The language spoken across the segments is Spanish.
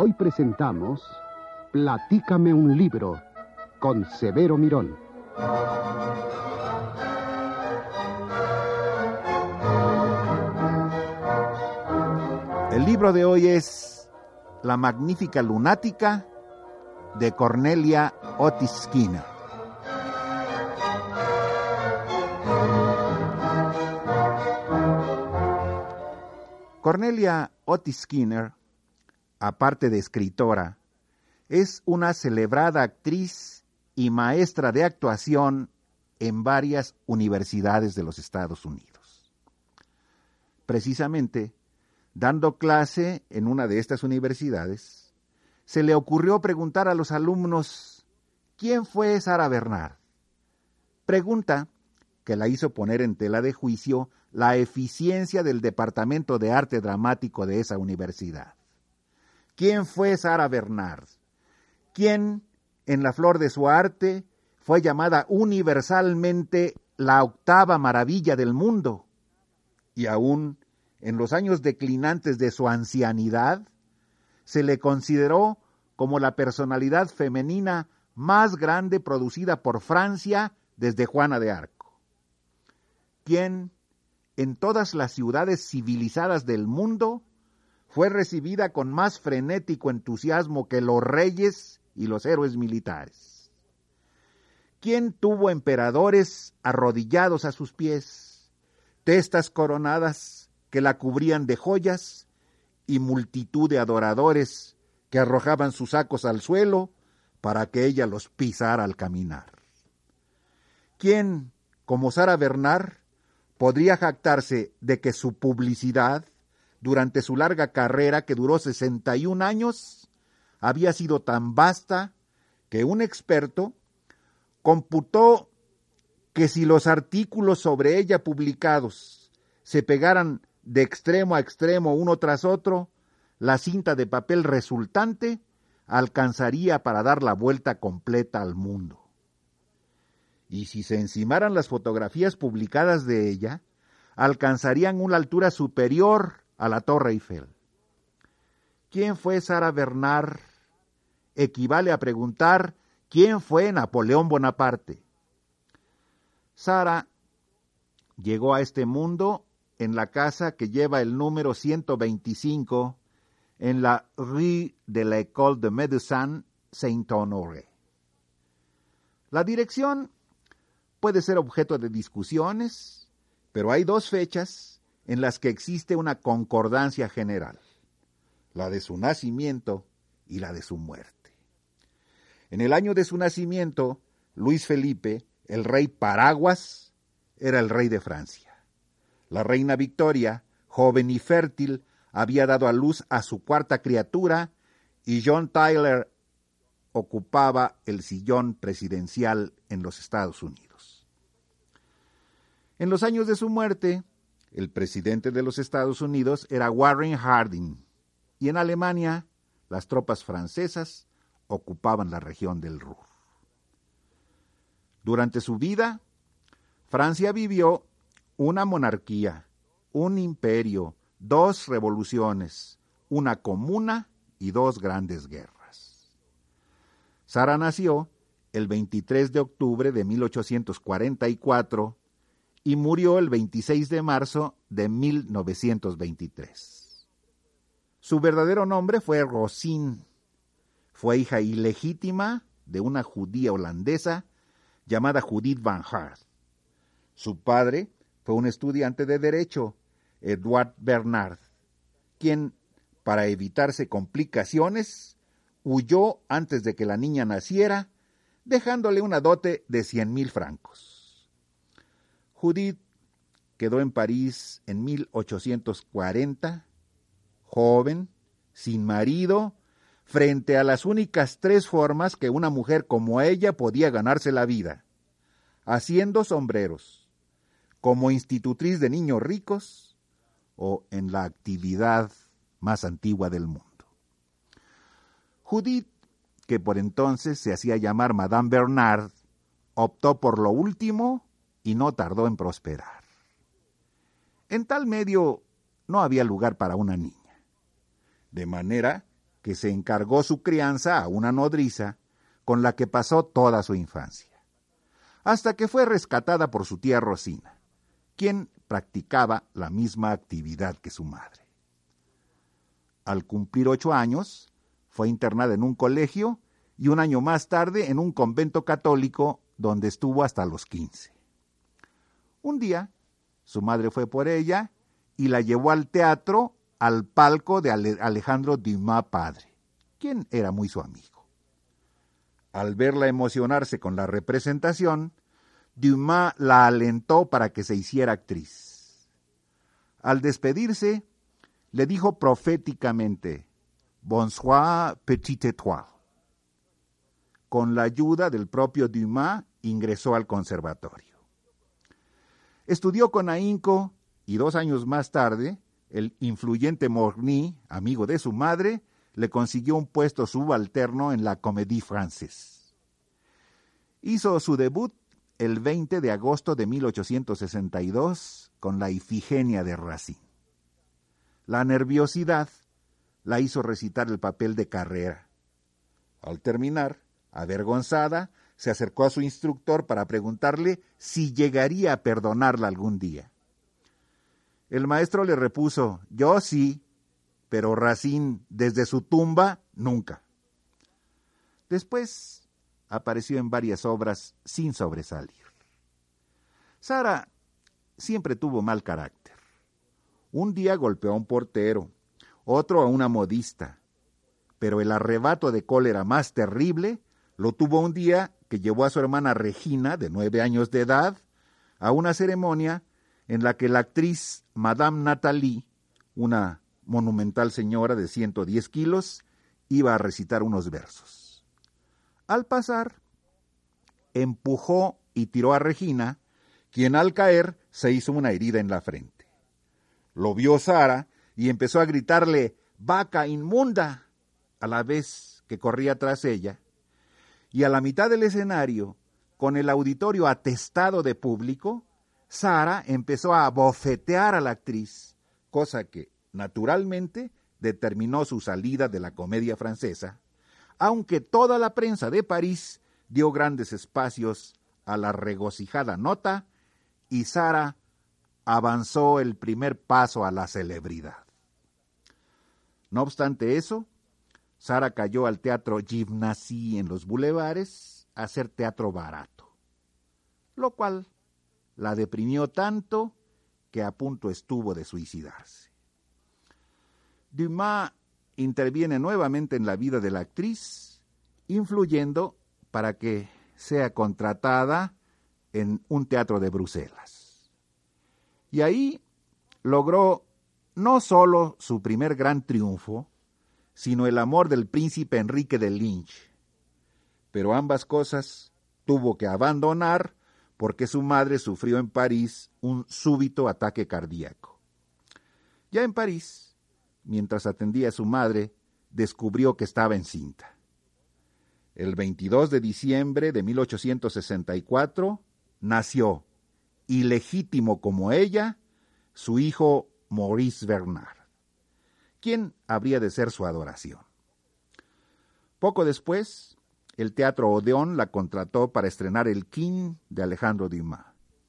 Hoy presentamos Platícame un libro con Severo Mirón. El libro de hoy es La magnífica lunática de Cornelia Otis Skinner. Cornelia Otis Skinner, aparte de escritora, es una celebrada actriz y maestra de actuación en varias universidades de los Estados Unidos. Precisamente, dando clase en una de estas universidades, se le ocurrió preguntar a los alumnos ¿quién fue Sarah Bernhardt? Pregunta que la hizo poner en tela de juicio la eficiencia del Departamento de Arte Dramático de esa universidad. ¿Quién fue Sarah Bernhardt? ¿Quién, en la flor de su arte, fue llamada universalmente la octava maravilla del mundo? Y aún en los años declinantes de su ancianidad, se le consideró como la personalidad femenina más grande producida por Francia desde Juana de Arco. ¿Quién, en todas las ciudades civilizadas del mundo, fue recibida con más frenético entusiasmo que los reyes y los héroes militares? ¿Quién tuvo emperadores arrodillados a sus pies, testas coronadas que la cubrían de joyas y multitud de adoradores que arrojaban sus sacos al suelo para que ella los pisara al caminar? ¿Quién, como Sarah Bernhardt, podría jactarse de que su publicidad, durante su larga carrera que duró 61 años, había sido tan vasta que un experto computó que si los artículos sobre ella publicados se pegaran de extremo a extremo uno tras otro, la cinta de papel resultante alcanzaría para dar la vuelta completa al mundo? Y si se encimaran las fotografías publicadas de ella, alcanzarían una altura superior a la Torre Eiffel. ¿Quién fue Sarah Bernhardt? Equivale a preguntar ¿quién fue Napoleón Bonaparte? Sarah llegó a este mundo en la casa que lleva el número 125 en la Rue de la École de Médecine Saint-Honoré. La dirección puede ser objeto de discusiones, pero hay dos fechas en las que existe una concordancia general: la de su nacimiento y la de su muerte. En el año de su nacimiento, Luis Felipe, el rey Paraguas, era el rey de Francia. La reina Victoria, joven y fértil, había dado a luz a su cuarta criatura y John Tyler ocupaba el sillón presidencial en los Estados Unidos. En los años de su muerte, el presidente de los Estados Unidos era Warren Harding, y en Alemania las tropas francesas ocupaban la región del Ruhr. Durante su vida, Francia vivió una monarquía, un imperio, 2 revoluciones, una comuna y 2 grandes guerras. Sarah nació el 23 de octubre de 1844 y murió el 26 de marzo de 1923. Su verdadero nombre fue Rosine. Fue hija ilegítima de una judía holandesa llamada Judith van Hart. Su padre fue un estudiante de Derecho, Edward Bernard, quien, para evitarse complicaciones, huyó antes de que la niña naciera, dejándole una dote de 100,000 francos. Judith quedó en París en 1840, joven, sin marido, frente a las únicas 3 formas que una mujer como ella podía ganarse la vida: haciendo sombreros, como institutriz de niños ricos o en la actividad más antigua del mundo. Judith, que por entonces se hacía llamar Madame Bernard, optó por lo último y no tardó en prosperar. En tal medio no había lugar para una niña, de manera que se encargó su crianza a una nodriza con la que pasó toda su infancia, hasta que fue rescatada por su tía Rosina, quien practicaba la misma actividad que su madre. Al cumplir 8 años, fue internada en un colegio y un año más tarde en un convento católico donde estuvo hasta los 15. Un día, su madre fue por ella y la llevó al teatro, al palco de Alejandro Dumas padre, quien era muy su amigo. Al verla emocionarse con la representación, Dumas la alentó para que se hiciera actriz. Al despedirse, le dijo proféticamente: «Bonsoir, petite étoile». Con la ayuda del propio Dumas, ingresó al conservatorio. Estudió con ahínco y 2 años más tarde, el influyente Morny, amigo de su madre, le consiguió un puesto subalterno en la Comédie Française. Hizo su debut el 20 de agosto de 1862 con la Ifigenia de Racine. La nerviosidad la hizo recitar el papel de Carrera. Al terminar, avergonzada, se acercó a su instructor para preguntarle si llegaría a perdonarla algún día. El maestro le repuso: «Yo sí, pero Racine desde su tumba nunca». Después apareció en varias obras sin sobresalir. Sara siempre tuvo mal carácter. Un día golpeó a un portero, otro a una modista, pero el arrebato de cólera más terrible lo tuvo un día que llevó a su hermana Regina, de 9 años de edad, a una ceremonia en la que la actriz Madame Nathalie, una monumental señora de 110 kilos, iba a recitar unos versos. Al pasar, empujó y tiró a Regina, quien al caer se hizo una herida en la frente. Lo vio Sara y empezó a gritarle: «¡Vaca inmunda!», a la vez que corría tras ella, y a la mitad del escenario, con el auditorio atestado de público, Sara empezó a bofetear a la actriz, cosa que, naturalmente, determinó su salida de la Comedia Francesa, aunque toda la prensa de París dio grandes espacios a la regocijada nota y Sara avanzó el primer paso a la celebridad. No obstante eso, Sara cayó al teatro Gymnase en los bulevares a hacer teatro barato, lo cual la deprimió tanto que a punto estuvo de suicidarse. Dumas interviene nuevamente en la vida de la actriz, influyendo para que sea contratada en un teatro de Bruselas. Y ahí logró no solo su primer gran triunfo, sino el amor del príncipe Enrique de Lynch. Pero ambas cosas tuvo que abandonar porque su madre sufrió en París un súbito ataque cardíaco. Ya en París, mientras atendía a su madre, descubrió que estaba encinta. El 22 de diciembre de 1864 nació, ilegítimo como ella, su hijo Maurice Bernard, quien habría de ser su adoración. Poco después, el Teatro Odeón la contrató para estrenar El King de Alejandro Dumas.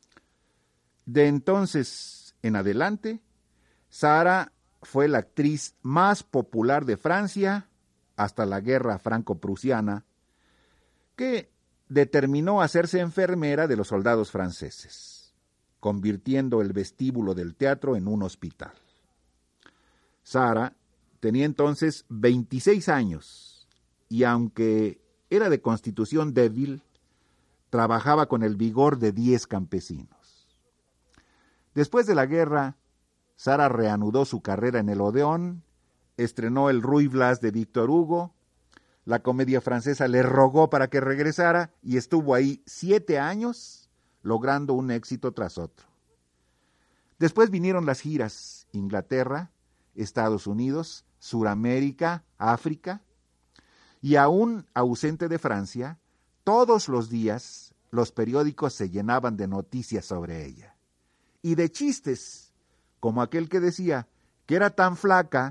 De entonces en adelante, Sara fue la actriz más popular de Francia hasta la Guerra Franco-Prusiana, que determinó hacerse enfermera de los soldados franceses, convirtiendo el vestíbulo del teatro en un hospital. Sara tenía entonces 26 años y aunque era de constitución débil, trabajaba con el vigor de 10 campesinos. Después de la guerra, Sara reanudó su carrera en el Odeón, estrenó el Ruy Blas de Víctor Hugo, la Comedia Francesa le rogó para que regresara y estuvo ahí 7 años, logrando un éxito tras otro. Después vinieron las giras: Inglaterra, Estados Unidos, Suramérica, África, y aún ausente de Francia, todos los días los periódicos se llenaban de noticias sobre ella, y de chistes, como aquel que decía que era tan flaca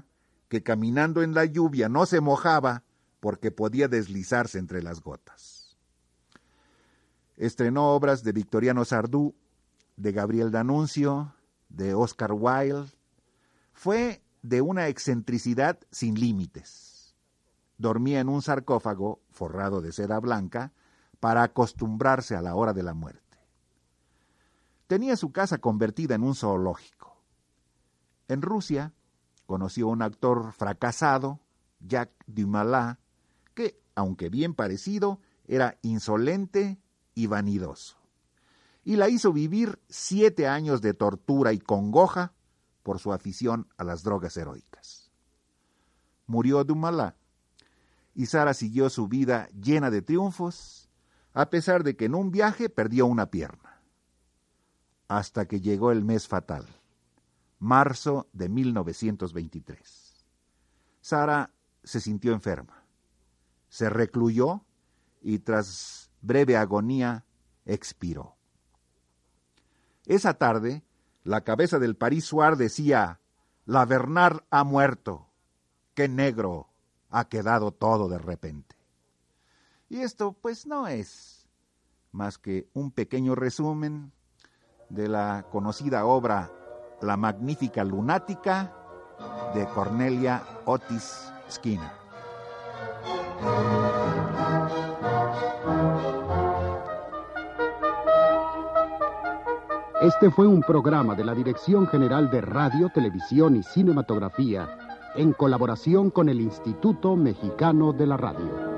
que caminando en la lluvia no se mojaba porque podía deslizarse entre las gotas. Estrenó obras de Victoriano Sardú, de Gabriel D'Annunzio, de Oscar Wilde. Fue de una excentricidad sin límites. Dormía en un sarcófago forrado de seda blanca para acostumbrarse a la hora de la muerte. Tenía su casa convertida en un zoológico. En Rusia conoció a un actor fracasado, Jacques Dumoulin, que, aunque bien parecido, era insolente y vanidoso. Y la hizo vivir 7 años de tortura y congoja por su afición a las drogas heroicas. Murió Dumoulin, y Sara siguió su vida llena de triunfos, a pesar de que en un viaje perdió una pierna. Hasta que llegó el mes fatal, marzo de 1923. Sara se sintió enferma, se recluyó y tras breve agonía expiró. Esa tarde, la cabeza del Paris Soir decía: «La Bernard ha muerto. ¡Qué negro ha quedado todo de repente!». Y esto, pues, no es más que un pequeño resumen de la conocida obra La Magnífica Lunática de Cornelia Otis Skinner. Este fue un programa de la Dirección General de Radio, Televisión y Cinematografía, en colaboración con el Instituto Mexicano de la Radio.